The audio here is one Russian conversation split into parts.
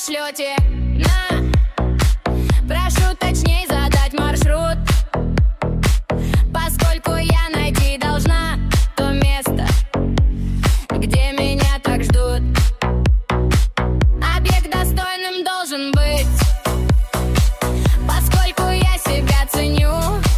пошлете на... Прошу точней задать маршрут, поскольку я найти должна то место, где меня так ждут. Объект достойным должен быть, поскольку я себя ценю.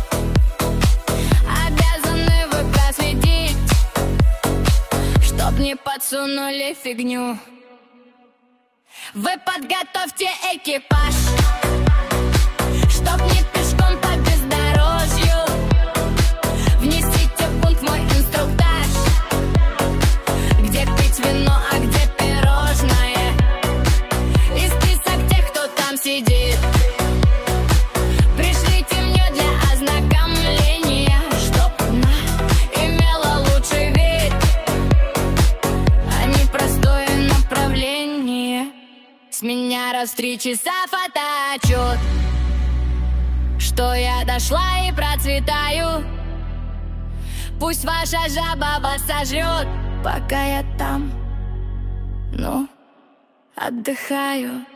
Обязаны вы проследить, чтоб не подсунули фигню. Вы подготовьте экипаж, чтоб не пешком по бездорожью. Внесите пункт в мой инструктаж, где пить вино, а где пирожное. И список тех, кто там сидит, пришлите мне для ознакомления, чтоб она имела лучший вид, а не простое направление. С меня раз в 3 часа фотоотчет, что я дошла и процветаю. Пусть ваша жаба вас сожрет, пока я там, отдыхаю.